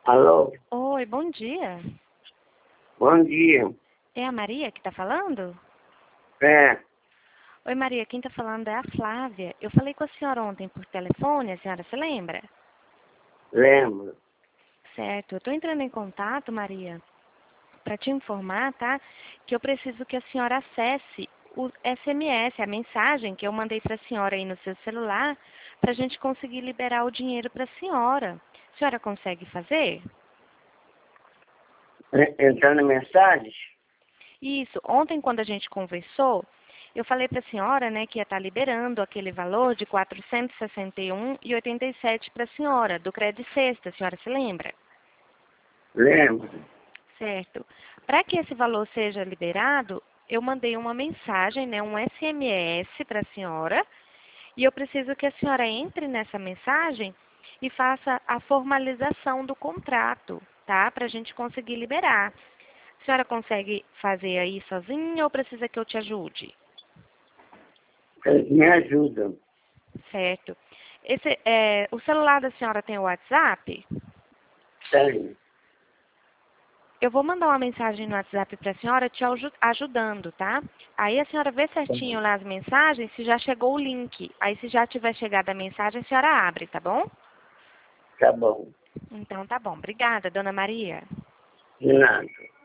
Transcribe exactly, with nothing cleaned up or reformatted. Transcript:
Alô? Oi, bom dia. Bom dia. É a Maria que está falando? É, Oi, Maria, quem está falando é a Flávia. Eu falei com a senhora ontem por telefone, a senhora se lembra? lembro. Certo, eu estou entrando em contato, Maria, para te informar, tá? Que eu preciso que a senhora acesse o S M S, a mensagem que eu mandei para a senhora aí no seu celular, para a gente conseguir liberar o dinheiro para a senhora. A senhora consegue fazer? E- Entrando em mensagem? Isso. Ontem, quando a gente conversou, eu falei para a senhora, né, que ia estar liberando aquele valor de quatrocentos e sessenta e um reais e oitenta e sete centavos para a senhora, do Crédito Sexta. A senhora se lembra? Lembro. Certo. Para que esse valor seja liberado, eu mandei uma mensagem, né, um S M S para a senhora, e eu preciso que a senhora entre nessa mensagem e faça a formalização do contrato, tá? Para a gente conseguir liberar. A senhora consegue fazer aí sozinha ou precisa que eu te ajude? Eles me ajudam. Certo. Esse, é, o celular da senhora tem o WhatsApp? Tem. Eu vou mandar uma mensagem no WhatsApp para a senhora te aju- ajudando, tá? Aí a senhora vê certinho lá as mensagens se já chegou o link. Aí se já tiver chegado a mensagem, a senhora abre, tá bom? Tá bom. Então tá bom. Obrigada, dona Maria. De nada.